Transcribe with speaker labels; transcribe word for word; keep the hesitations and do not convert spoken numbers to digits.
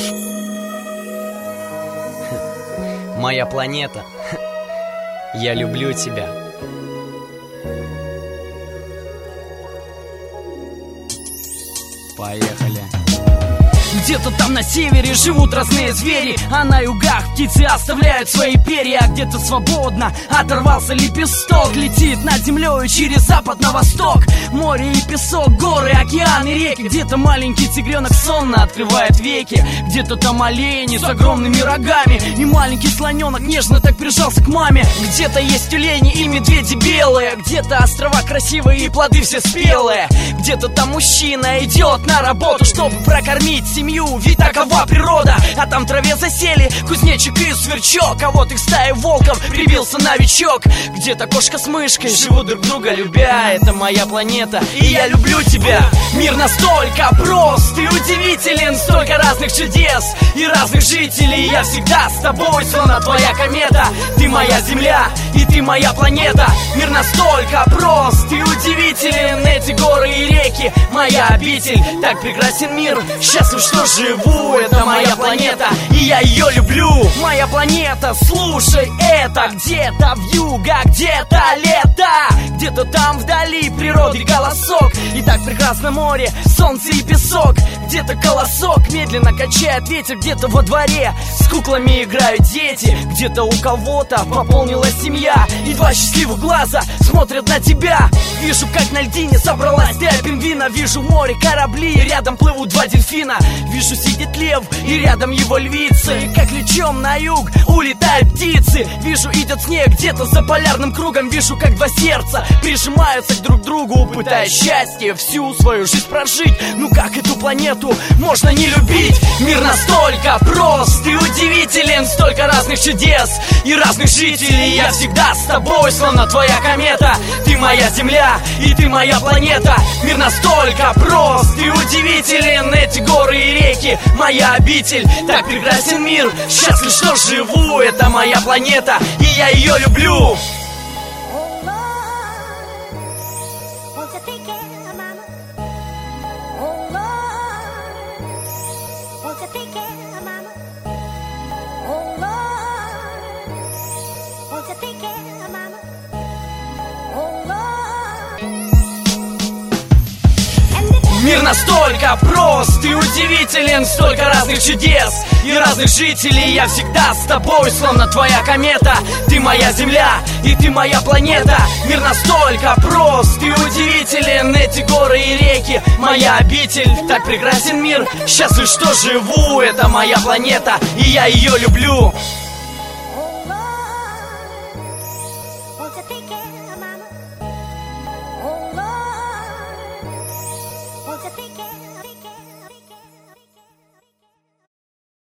Speaker 1: Моя планета, я люблю тебя. Поехали.
Speaker 2: Где-то там на севере живут разные звери, а на югах птицы оставляют свои перья. Где-то свободно оторвался лепесток, летит над землей через запад на восток. Море и песок, горы, океаны, реки. Где-то маленький тигренок сонно открывает веки. Где-то там олени с огромными рогами, и маленький слоненок нежно так прижался к маме. Где-то есть тюлени и медведи белые, где-то острова красивые и плоды все спелые. Где-то там мужчина идет на работу, чтобы прокормить семью, ведь такова природа. А там в траве засели кузнечик и сверчок, а вот их стая волков прибился новичок. Где-то кошка с мышкой живут друг друга любя. Это моя планета, и я люблю тебя. Мир настолько прост и удивителен, столько разных чудес и разных жителей. Я всегда с тобой, словно твоя комета. Ты моя земля, и ты моя планета. Мир настолько прост и удивителен, эти горы и реки моя обитель. Так прекрасен мир, счастлив, что живу. Это моя планета, и я ее люблю. Моя планета, слушай это. Где-то в юга, где-то лето, где-то там вдали природы голосок. И так прекрасно море, солнце и песок. Где-то колосок медленно качает ветер. Где-то во дворе с куклами играют дети. Где-то у кого-то пополнилась семья, и два счастливых глаза смотрят на тебя. Вижу, как на льдине собралась стая пингвина. Вижу море, корабли, и рядом плывут два дельфина. Вижу, сидит лев, и рядом его львица. И как лечом на юг улетают птицы. Вижу, идет снег где-то за полярным кругом. Вижу, как два сердца прижимаются к друг другу, пытаясь счастье всю свою жизнь прожить. Ну как эту планету можно не любить? Мир настолько прост и удивителен, столько разных чудес и разных жителей. Я всегда с тобой, словно твоя комета. Ты моя земля, и ты моя планета. Мир настолько прост и удивителен, эти горы и реки моя обитель. Так прекрасен мир, счастлив, что живу. Это моя планета, и я ее люблю. Мир настолько прост и удивителен, столько разных чудес и разных жителей. Я всегда с тобой, словно твоя комета. Ты моя земля, и ты моя планета. Мир настолько прост и удивителен, эти горы и реки моя обитель. Так прекрасен мир, счастлив, что живу. Это моя планета, и я ее люблю.
Speaker 3: Oh,